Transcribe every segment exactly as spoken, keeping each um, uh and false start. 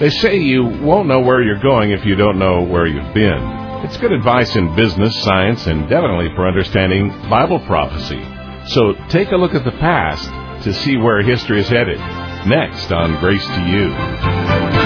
They say you won't know where you're going if you don't know where you've been. It's good advice in business, science, and definitely for understanding Bible prophecy. So take a look at the past to see where history is headed. Next on Grace to You.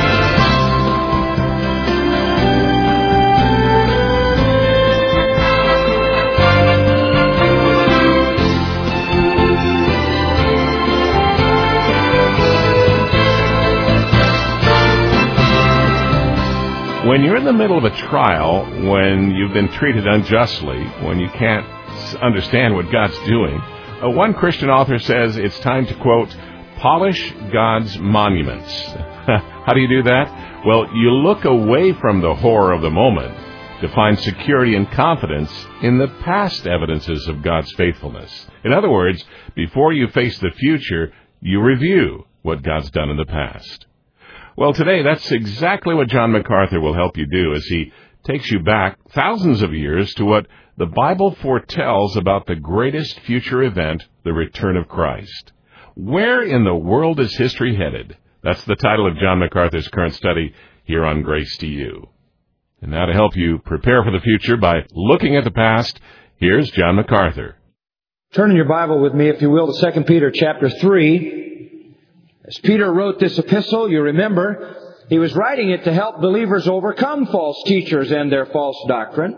When you're in the middle of a trial, when you've been treated unjustly, when you can't understand what God's doing, uh, one Christian author says it's time to, quote, polish God's monuments. How do you do that? Well, you look away from the horror of the moment to find security and confidence in the past evidences of God's faithfulness. In other words, before you face the future, you review what God's done in the past. Well, today, that's exactly what John MacArthur will help you do as he takes you back thousands of years to what the Bible foretells about the greatest future event, the return of Christ. Where in the world is history headed? That's the title of John MacArthur's current study here on Grace to You. And now to help you prepare for the future by looking at the past, here's John MacArthur. Turn in your Bible with me, if you will, to Second Peter chapter three. As Peter wrote this epistle, you remember, he was writing it to help believers overcome false teachers and their false doctrine.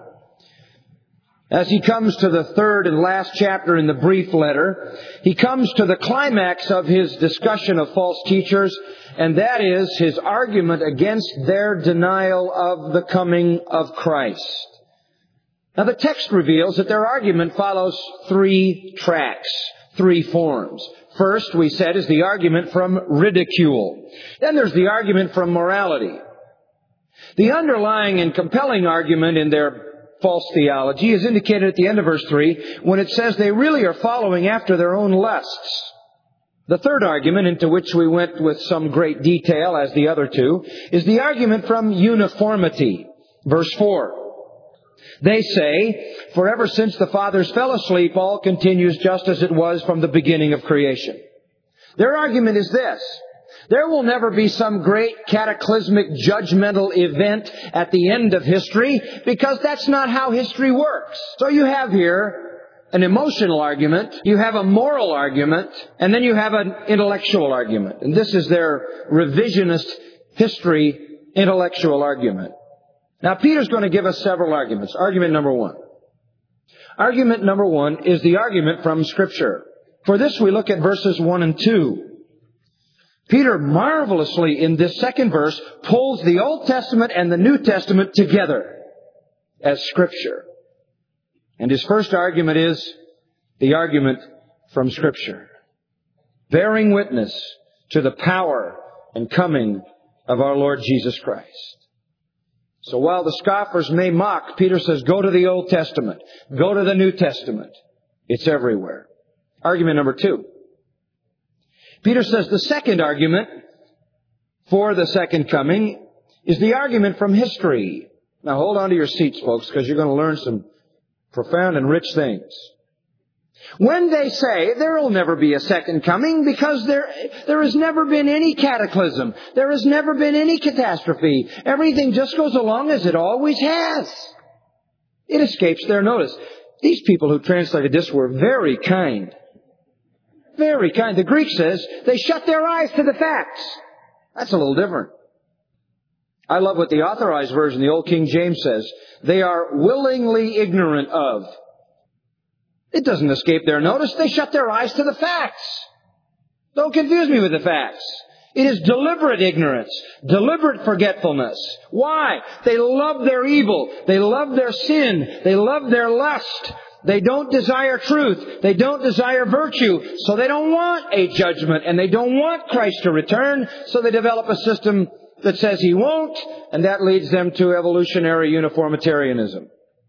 As he comes to the third and last chapter in the brief letter, he comes to the climax of his discussion of false teachers, and that is his argument against their denial of the coming of Christ. Now, the text reveals that their argument follows three tracks, three forms. First, we said, is the argument from ridicule. Then there's the argument from morality. The underlying and compelling argument in their false theology is indicated at the end of verse three when it says they really are following after their own lusts. The third argument, into which we went with some great detail as the other two, is the argument from uniformity. Verse four. They say, for ever since the fathers fell asleep, all continues just as it was from the beginning of creation. Their argument is this: there will never be some great cataclysmic judgmental event at the end of history, because that's not how history works. So you have here an emotional argument, you have a moral argument, and then you have an intellectual argument. And this is their revisionist history intellectual argument. Now, Peter's going to give us several arguments. Argument number one. Argument number one is the argument from Scripture. For this, we look at verses one and two. Peter marvelously, in this second verse, pulls the Old Testament and the New Testament together as Scripture. And his first argument is the argument from Scripture, bearing witness to the power and coming of our Lord Jesus Christ. So while the scoffers may mock, Peter says, go to the Old Testament. Go to the New Testament. It's everywhere. Argument number two. Peter says the second argument for the second coming is the argument from history. Now hold on to your seats, folks, because you're going to learn some profound and rich things. When they say there will never be a second coming because there, there has never been any cataclysm. There has never been any catastrophe. Everything just goes along as it always has. It escapes their notice. These people who translated this were very kind. Very kind. The Greek says they shut their eyes to the facts. That's a little different. I love what the Authorized Version, the Old King James, says. They are willingly ignorant of. It doesn't escape their notice. They shut their eyes to the facts. Don't confuse me with the facts. It is deliberate ignorance, deliberate forgetfulness. Why? They love their evil. They love their sin. They love their lust. They don't desire truth. They don't desire virtue. So they don't want a judgment. And they don't want Christ to return. So they develop a system that says He won't. And that leads them to evolutionary uniformitarianism.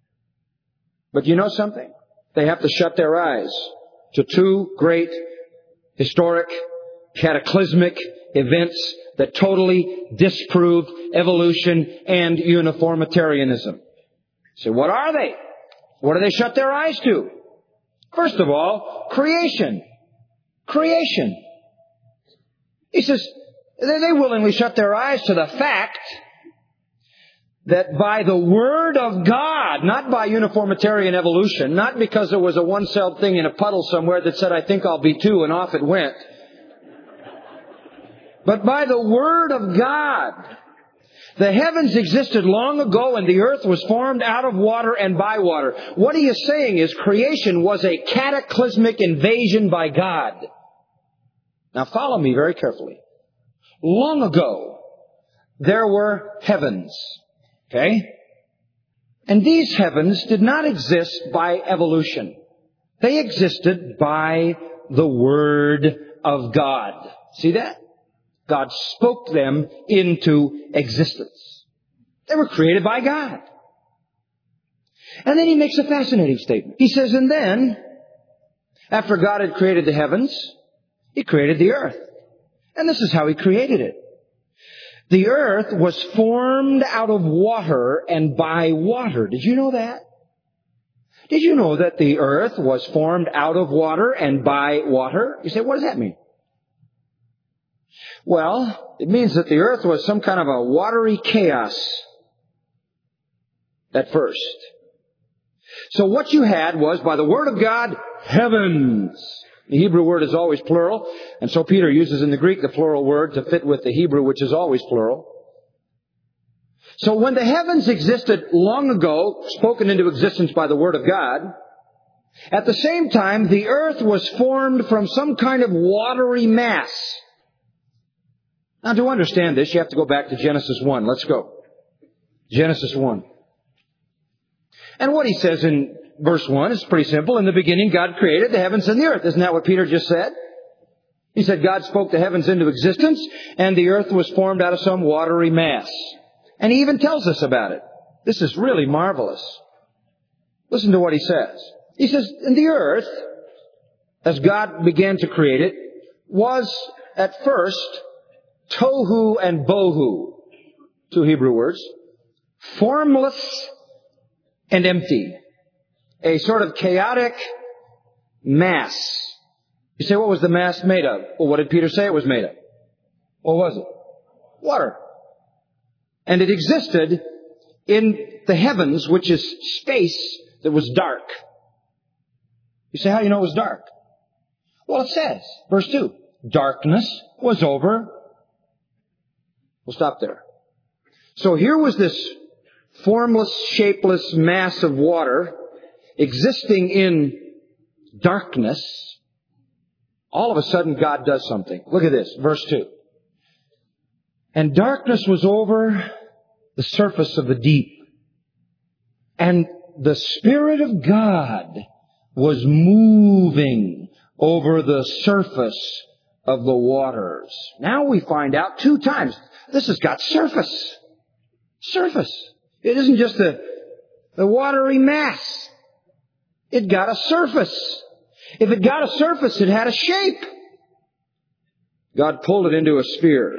But you know something? They have to shut their eyes to two great historic, cataclysmic events that totally disprove evolution and uniformitarianism. So what are they? What do they shut their eyes to? First of all, creation. Creation. He says, They, they willingly shut their eyes to the fact that by the Word of God, not by uniformitarian evolution, not because there was a one-celled thing in a puddle somewhere that said, I think I'll be two, and off it went, but by the Word of God, the heavens existed long ago and the earth was formed out of water and by water. What he is saying is creation was a cataclysmic invasion by God. Now follow me very carefully. Long ago, there were heavens. Okay? And these heavens did not exist by evolution. They existed by the Word of God. See that? God spoke them into existence. They were created by God. And then he makes a fascinating statement. He says, and then, after God had created the heavens, he created the earth. And this is how he created it. The earth was formed out of water and by water. Did you know that? Did you know that the earth was formed out of water and by water? You say, what does that mean? Well, it means that the earth was some kind of a watery chaos at first. So what you had was, by the Word of God, heavens. The Hebrew word is always plural, and so Peter uses in the Greek the plural word to fit with the Hebrew, which is always plural. So when the heavens existed long ago, spoken into existence by the Word of God, at the same time, the earth was formed from some kind of watery mass. Now, to understand this, you have to go back to Genesis one. Let's go. Genesis one. And what he says in verse one is pretty simple. In the beginning, God created the heavens and the earth. Isn't that what Peter just said? He said God spoke the heavens into existence, and the earth was formed out of some watery mass. And he even tells us about it. This is really marvelous. Listen to what he says. He says, and the earth, as God began to create it, was at first tohu and bohu, two Hebrew words, formless and empty. A sort of chaotic mass. You say, what was the mass made of? Well, what did Peter say it was made of? What was it? Water. And it existed in the heavens, which is space that was dark. You say, how do you know it was dark? Well, it says, verse two, darkness was over. We'll stop there. So here was this formless, shapeless mass of water existing in darkness. All of a sudden, God does something. Look at this, verse two. And darkness was over the surface of the deep. And the Spirit of God was moving over the surface of the waters. Now we find out two times. This has got surface. Surface. It isn't just a, a watery mass. It got a surface. If it got a surface, it had a shape. God pulled it into a sphere.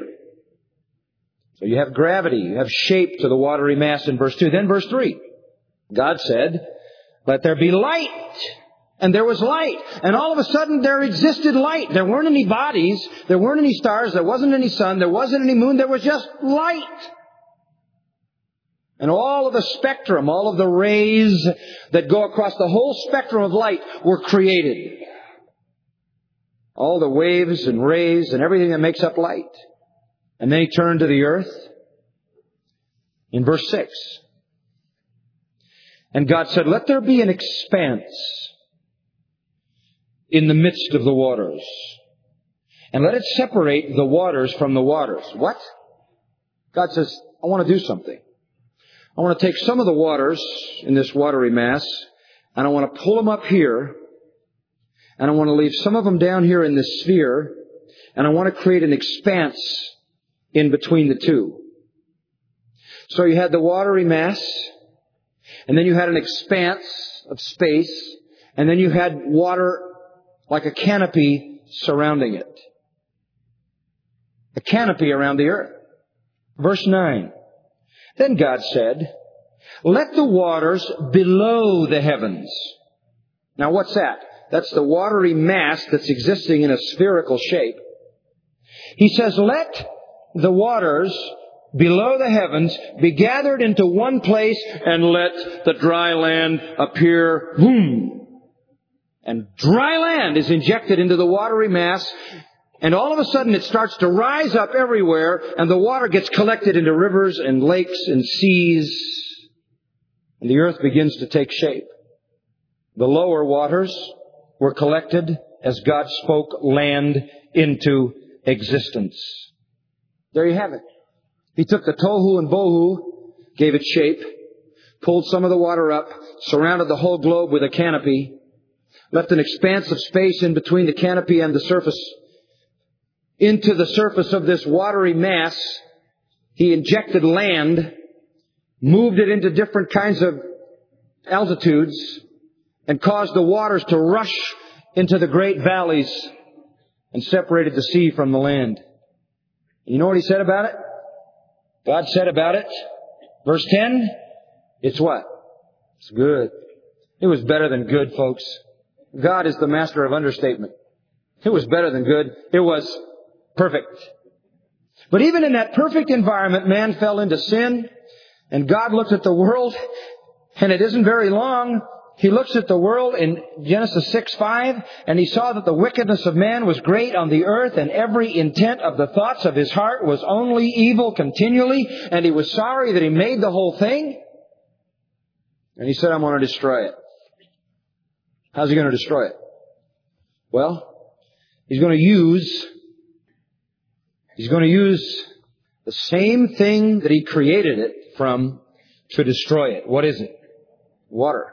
So you have gravity, you have shape to the watery mass in verse two. Then verse three. God said, let there be light. And there was light. And all of a sudden there existed light. There weren't any bodies. There weren't any stars. There wasn't any sun. There wasn't any moon. There was just light. And all of the spectrum, all of the rays that go across the whole spectrum of light were created. All the waves and rays and everything that makes up light. And then he turned to the earth in verse six. And God said, let there be an expanse in the midst of the waters. And let it separate the waters from the waters. What? God says, I want to do something. I want to take some of the waters in this watery mass, and I want to pull them up here, and I want to leave some of them down here in this sphere, and I want to create an expanse in between the two. So you had the watery mass, and then you had an expanse of space, and then you had water like a canopy surrounding it. A canopy around the earth. Verse nine. Then God said, let the waters below the heavens. Now what's that? That's the watery mass that's existing in a spherical shape. He says, let the waters below the heavens be gathered into one place, and let the dry land appear. Boom! And dry land is injected into the watery mass, and all of a sudden it starts to rise up everywhere, and the water gets collected into rivers and lakes and seas, and the earth begins to take shape. The lower waters were collected as God spoke land into existence. There you have it. He took the tohu and bohu, gave it shape, pulled some of the water up, surrounded the whole globe with a canopy, left an expanse of space in between the canopy and the surface. Into the surface of this watery mass, He injected land, moved it into different kinds of altitudes, and caused the waters to rush into the great valleys and separated the sea from the land. You know what He said about it? God said about it, verse ten, it's what? It's good. It was better than good, folks. God is the master of understatement. It was better than good. It was perfect. But even in that perfect environment, man fell into sin, and God looked at the world, and it isn't very long. He looks at the world in Genesis six five, and He saw that the wickedness of man was great on the earth, and every intent of the thoughts of his heart was only evil continually, and He was sorry that He made the whole thing. And He said, I'm going to destroy it. How's He going to destroy it? Well, He's going to use, He's going to use the same thing that He created it from to destroy it. What is it? Water.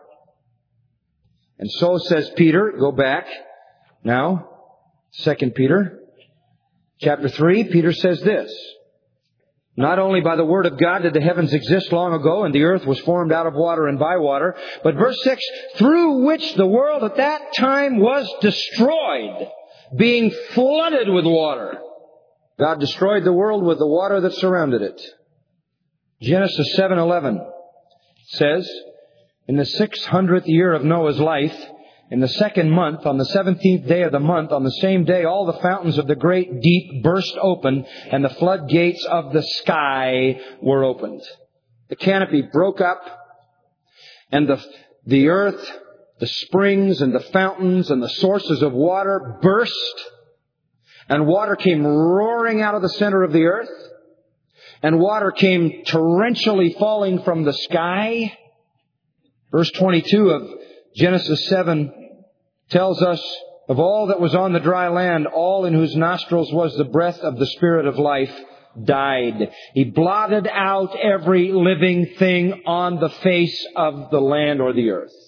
And so says Peter, go back now, Second Peter, chapter three, Peter says this, not only by the word of God did the heavens exist long ago, and the earth was formed out of water and by water, but verse six, through which the world at that time was destroyed, being flooded with water. God destroyed the world with the water that surrounded it. Genesis seven eleven says, in the six hundredth year of Noah's life, in the second month, on the seventeenth day of the month, on the same day, all the fountains of the great deep burst open, and the floodgates of the sky were opened. The canopy broke up, and the, the earth, the springs and the fountains and the sources of water burst, and water came roaring out of the center of the earth, and water came torrentially falling from the sky. Verse twenty-two of Genesis seven tells us, of all that was on the dry land, all in whose nostrils was the breath of the Spirit of life died. He blotted out every living thing on the face of the land or the earth.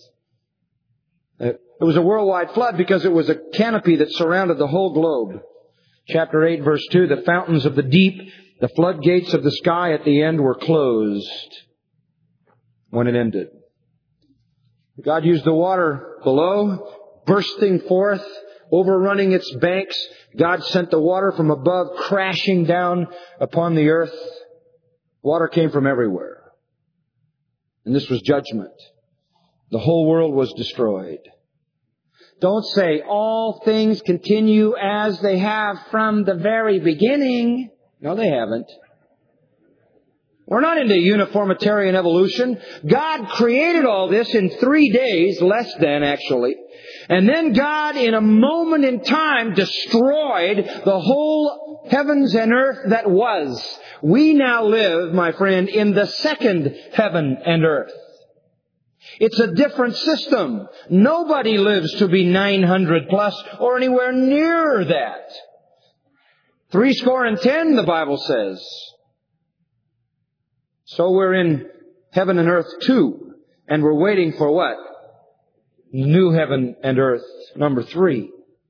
It was a worldwide flood because it was a canopy that surrounded the whole globe. Chapter eight, verse two, the fountains of the deep, the floodgates of the sky at the end were closed when it ended. God used the water below, bursting forth, overrunning its banks. God sent the water from above crashing down upon the earth. Water came from everywhere. And this was judgment. The whole world was destroyed. Don't say all things continue as they have from the very beginning. No, they haven't. We're not into uniformitarian evolution. God created all this in three days, less than actually. And then God, in a moment in time, destroyed the whole heavens and earth that was. We now live, my friend, in the second heaven and earth. It's a different system. Nobody lives to be nine hundred plus or anywhere near that. Three score and ten, the Bible says. So we're in heaven and earth two, and we're waiting for what? New heaven and earth, number three.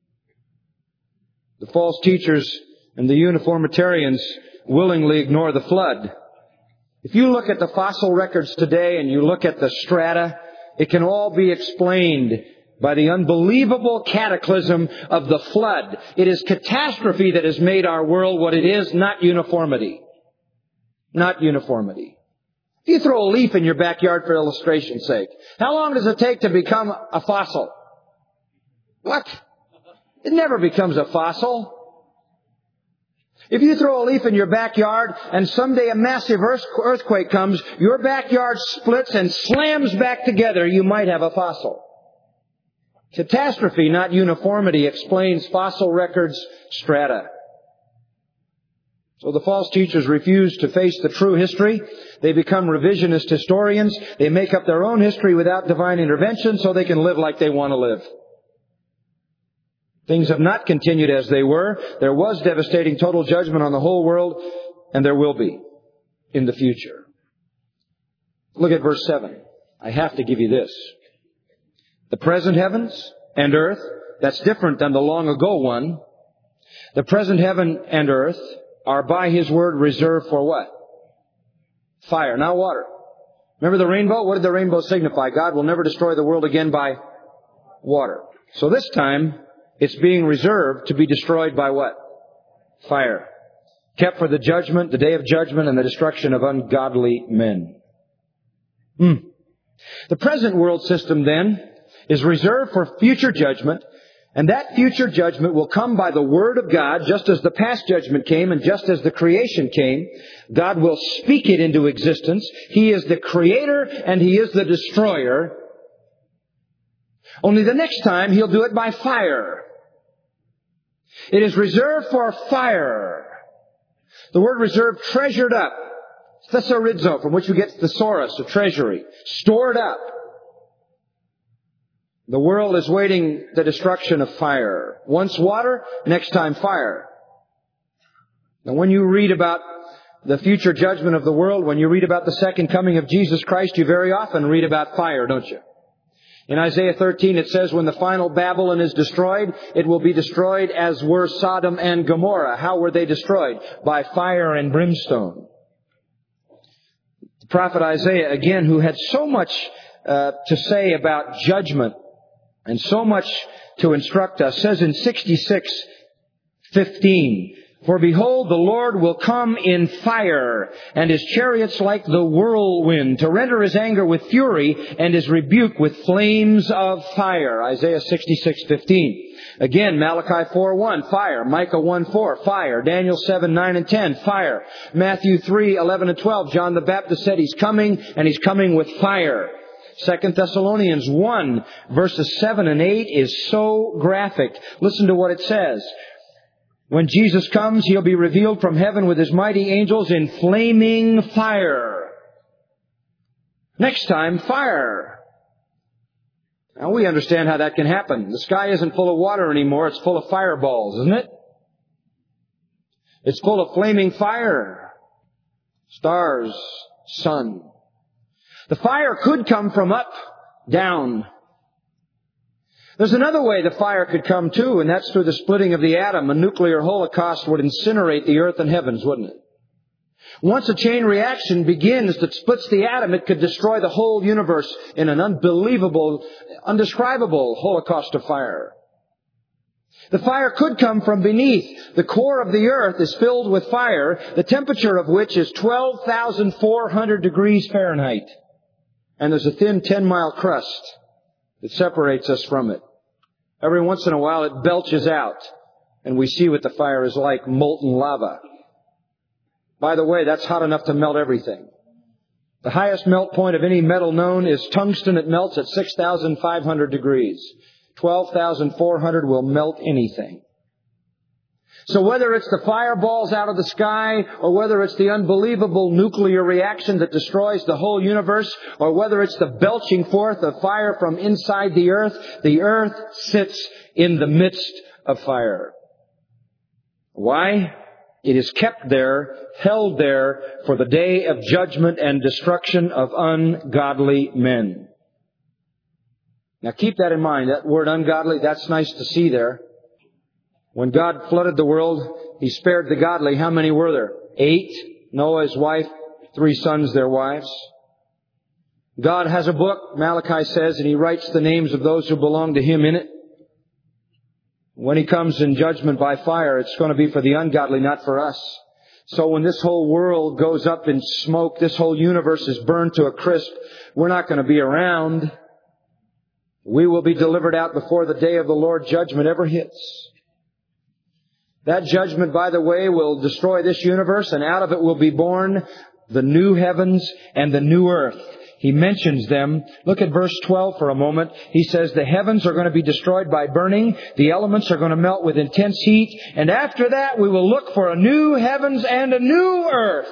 The false teachers and the uniformitarians willingly ignore the flood. If you look at the fossil records today and you look at the strata, it can all be explained by the unbelievable cataclysm of the flood. It is catastrophe that has made our world what it is, not uniformity. Not uniformity. If you throw a leaf in your backyard for illustration's sake, how long does it take to become a fossil? What? It never becomes a fossil. If you throw a leaf in your backyard and someday a massive earthquake comes, your backyard splits and slams back together, you might have a fossil. Catastrophe, not uniformity, explains fossil records strata. So the false teachers refuse to face the true history. They become revisionist historians. They make up their own history without divine intervention so they can live like they want to live. Things have not continued as they were. There was devastating total judgment on the whole world, and there will be in the future. Look at verse seven. I have to give you this. The present heavens and earth, that's different than the long ago one. The present heaven and earth are by His word reserved for what? Fire, not water. Remember the rainbow? What did the rainbow signify? God will never destroy the world again by water. So this time, it's being reserved to be destroyed by what? Fire. Kept for the judgment, the day of judgment, and the destruction of ungodly men. Hmm. The present world system, then, is reserved for future judgment, and that future judgment will come by the Word of God, just as the past judgment came and just as the creation came. God will speak it into existence. He is the creator and He is the destroyer. Only the next time He'll do it by fire. It is reserved for fire. The word reserved, treasured up. Thesorizo, from which we get thesaurus, a treasury. Stored up. The world is waiting the destruction of fire. Once water, next time fire. Now when you read about the future judgment of the world, when you read about the second coming of Jesus Christ, you very often read about fire, don't you? In Isaiah thirteen it says, when the final Babylon is destroyed, it will be destroyed as were Sodom and Gomorrah. How were they destroyed? By fire and brimstone. The prophet Isaiah, again, who had so much uh, to say about judgment and so much to instruct us, says in sixty-six fifteen, for behold, the Lord will come in fire, and His chariots like the whirlwind, to render His anger with fury, and His rebuke with flames of fire. Isaiah sixty-six fifteen. Again, Malachi four one, fire. Micah one four, fire. Daniel seven nine and ten, fire. Matthew three eleven and twelve, John the Baptist said He's coming, and He's coming with fire. Second Thessalonians one, verses seven and eight is so graphic. Listen to what it says. When Jesus comes, He'll be revealed from heaven with His mighty angels in flaming fire. Next time, fire. Now we understand how that can happen. The sky isn't full of water anymore. It's full of fireballs, isn't it? It's full of flaming fire. Stars, sun. The fire could come from up, down. There's another way the fire could come too, and that's through the splitting of the atom. A nuclear holocaust would incinerate the earth and heavens, wouldn't it? Once a chain reaction begins that splits the atom, it could destroy the whole universe in an unbelievable, undescribable holocaust of fire. The fire could come from beneath. The core of the earth is filled with fire, the temperature of which is twelve thousand four hundred degrees Fahrenheit. And there's a thin ten-mile crust that separates us from it. Every once in a while it belches out, and we see what the fire is like, molten lava. By the way, that's hot enough to melt everything. The highest melt point of any metal known is tungsten. It melts at six thousand five hundred degrees. twelve thousand four hundred will melt anything. So whether it's the fireballs out of the sky, or whether it's the unbelievable nuclear reaction that destroys the whole universe, or whether it's the belching forth of fire from inside the earth, the earth sits in the midst of fire. Why? It is kept there, held there, for the day of judgment and destruction of ungodly men. Now keep that in mind. That word ungodly, that's nice to see there. When God flooded the world, He spared the godly. How many were there? Eight. Noah, his wife, three sons, their wives. God has a book, Malachi says, and He writes the names of those who belong to Him in it. When He comes in judgment by fire, it's going to be for the ungodly, not for us. So when this whole world goes up in smoke, this whole universe is burned to a crisp, we're not going to be around. We will be delivered out before the day of the Lord judgment ever hits. That judgment, by the way, will destroy this universe, and out of it will be born the new heavens and the new earth. He mentions them. Look at verse twelve for a moment. He says the heavens are going to be destroyed by burning. The elements are going to melt with intense heat. And after that, we will look for a new heavens and a new earth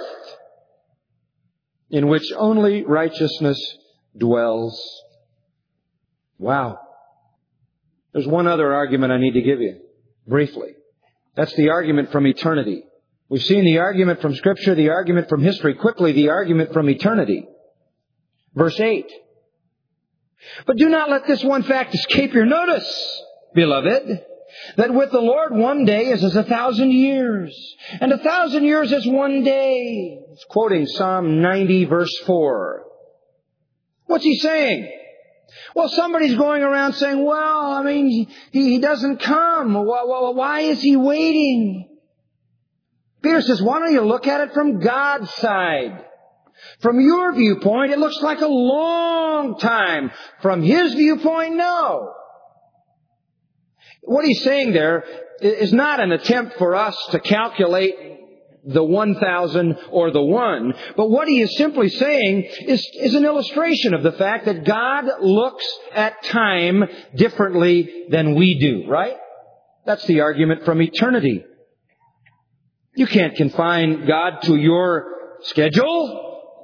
in which only righteousness dwells. Wow. There's one other argument I need to give you, briefly. That's the argument from eternity. We've seen the argument from Scripture, the argument from history. Quickly, the argument from eternity. Verse eight. But do not let this one fact escape your notice, beloved, that with the Lord one day is as a thousand years, and a thousand years is one day. It's quoting Psalm ninety, verse four. What's he saying? Well, somebody's going around saying, well, I mean, he, he doesn't come. Why is he waiting? Peter says, why don't you look at it from God's side? From your viewpoint, it looks like a long time. From His viewpoint, no. What he's saying there is not an attempt for us to calculate the one thousand or the one. But what he is simply saying is, is an illustration of the fact that God looks at time differently than we do, right? That's the argument from eternity. You can't confine God to your schedule.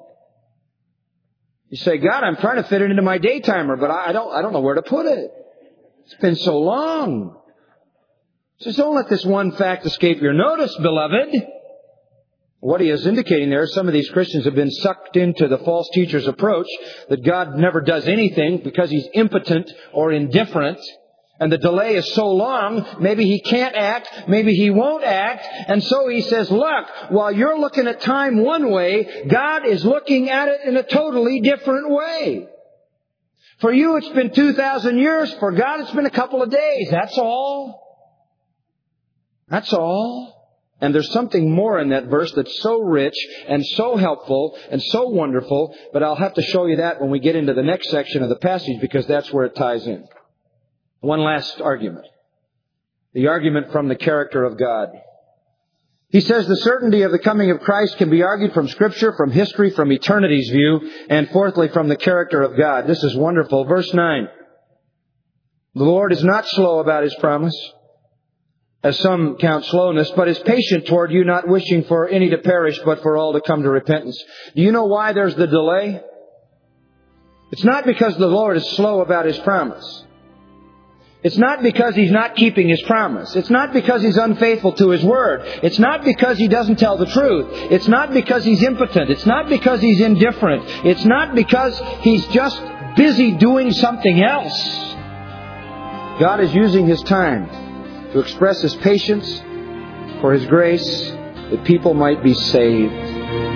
You say, God, I'm trying to fit it into my day timer, but I don't, I don't know where to put it. It's been so long. So don't let this one fact escape your notice, beloved. What he is indicating there is some of these Christians have been sucked into the false teacher's approach that God never does anything because He's impotent or indifferent. And the delay is so long, maybe He can't act, maybe He won't act. And so He says, look, while you're looking at time one way, God is looking at it in a totally different way. For you, it's been two thousand years. For God, it's been a couple of days. That's all. That's all. And there's something more in that verse that's so rich and so helpful and so wonderful, but I'll have to show you that when we get into the next section of the passage because that's where it ties in. One last argument. The argument from the character of God. He says the certainty of the coming of Christ can be argued from Scripture, from history, from eternity's view, and fourthly, from the character of God. This is wonderful. Verse nine. The Lord is not slow about His promise, as some count slowness, but is patient toward you, not wishing for any to perish, but for all to come to repentance. Do you know why there's the delay? It's not because the Lord is slow about His promise. It's not because He's not keeping His promise. It's not because He's unfaithful to His word. It's not because He doesn't tell the truth. It's not because He's impotent. It's not because He's indifferent. It's not because He's just busy doing something else. God is using His time to express His patience for His grace that people might be saved.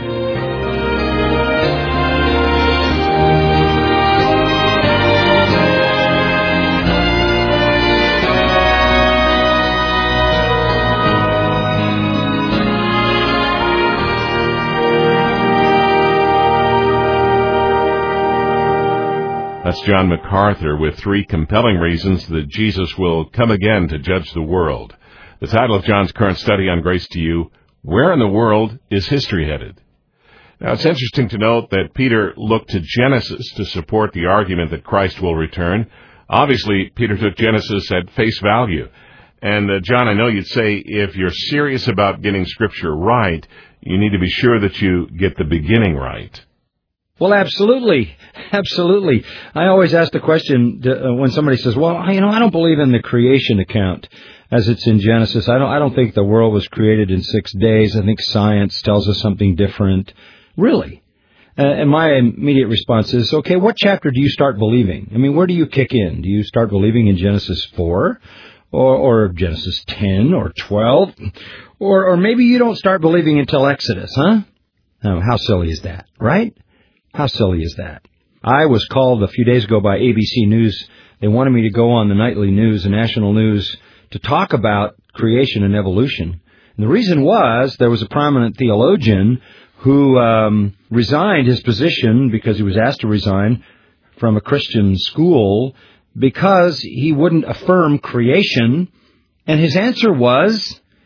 That's John MacArthur with three compelling reasons that Jesus will come again to judge the world. The title of John's current study on Grace to You, Where in the World is History Headed? Now, it's interesting to note that Peter looked to Genesis to support the argument that Christ will return. Obviously, Peter took Genesis at face value. And, uh, John, I know you'd say if you're serious about getting Scripture right, you need to be sure that you get the beginning right. Well, absolutely. Absolutely. I always ask the question to, uh, when somebody says, well, you know, I don't believe in the creation account as it's in Genesis. I don't, I don't think the world was created in six days. I think science tells us something different. Really? Uh, and my immediate response is, okay, what chapter do you start believing? I mean, where do you kick in? Do you start believing in Genesis four or, or Genesis ten or twelve? Or, or maybe you don't start believing until Exodus, huh? Oh, how silly is that, right? How silly is that? I was called a few days ago by A B C News. They wanted me to go on the nightly news, the national news, to talk about creation and evolution. And the reason was there was a prominent theologian who um, resigned his position because he was asked to resign from a Christian school because he wouldn't affirm creation. And his answer was,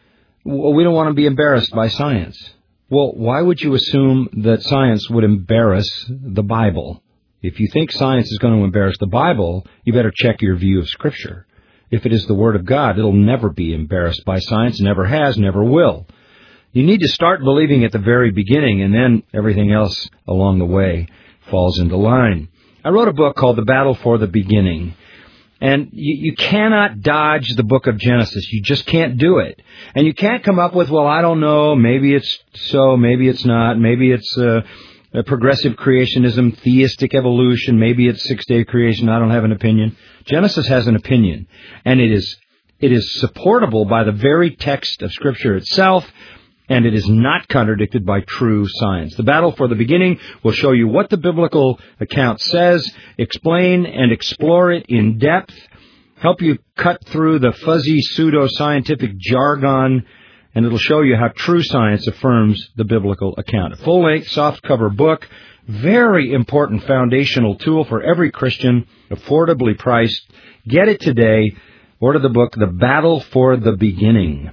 Well, we don't want to be embarrassed by science. Well, why would you assume that science would embarrass the Bible? If you think science is going to embarrass the Bible, you better check your view of Scripture. If it is the Word of God, it'll never be embarrassed by science, never has, never will. You need to start believing at the very beginning, and then everything else along the way falls into line. I wrote a book called The Battle for the Beginning. And you, you cannot dodge the book of Genesis. You just can't do it. And you can't come up with, well, I don't know, maybe it's so, maybe it's not, maybe it's uh, a progressive creationism, theistic evolution, maybe it's six-day creation, I don't have an opinion. Genesis has an opinion. And it is it is supportable by the very text of Scripture itself, and it is not contradicted by true science. The Battle for the Beginning will show you what the biblical account says, explain and explore it in depth, help you cut through the fuzzy pseudo-scientific jargon, and it'll show you how true science affirms the biblical account. A full-length, soft-cover book, very important foundational tool for every Christian, affordably priced. Get it today. Order the book, The Battle for the Beginning.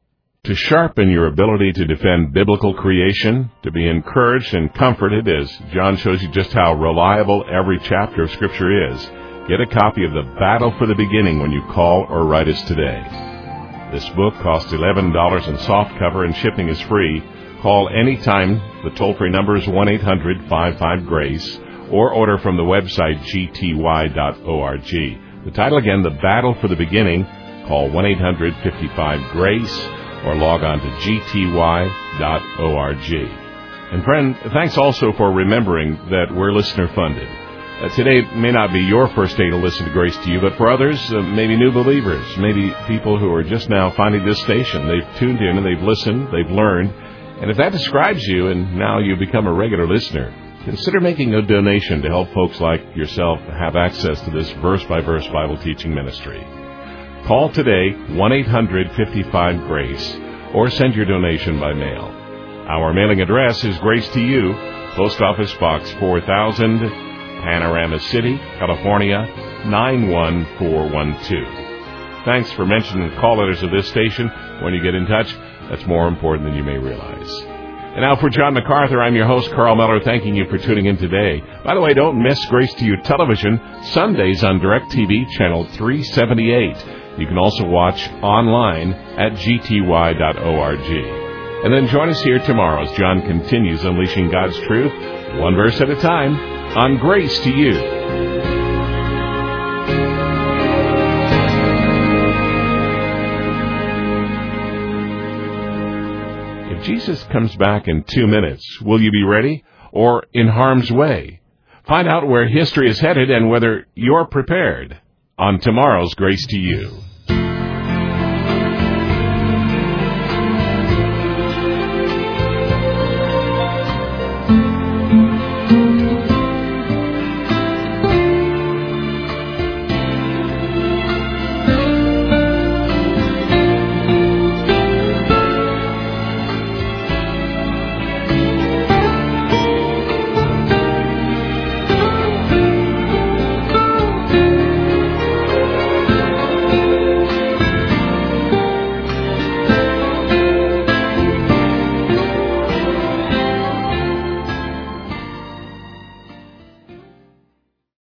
To sharpen your ability to defend biblical creation, to be encouraged and comforted as John shows you just how reliable every chapter of Scripture is, get a copy of The Battle for the Beginning when you call or write us today. This book costs eleven dollars in softcover and shipping is free. Call anytime. The toll-free number is one eight hundred five five GRACE or order from the website g t y dot org. The title again, The Battle for the Beginning. Call one eight hundred five five GRACE or log on to g t y dot org. And friend, thanks also for remembering that we're listener-funded. Uh, today may not be your first day to listen to Grace to You, but for others, uh, maybe new believers, maybe people who are just now finding this station. They've tuned in and they've listened, they've learned. And if that describes you and now you become a regular listener, consider making a donation to help folks like yourself have access to this verse-by-verse Bible teaching ministry. Call today, one eight hundred five five GRACE, or send your donation by mail. Our mailing address is Grace to You, Post Office Box four thousand, Panorama City, California, nine one four one two. Thanks for mentioning the call letters of this station when you get in touch. That's more important than you may realize. And now for John MacArthur, I'm your host, Carl Miller, thanking you for tuning in today. By the way, don't miss Grace to You Television, Sundays on DirecTV, Channel three seventy-eight. You can also watch online at g t y dot org. And then join us here tomorrow as John continues unleashing God's truth, one verse at a time, on Grace to You. If Jesus comes back in two minutes, will you be ready or in harm's way? Find out where history is headed and whether you're prepared on tomorrow's Grace to You.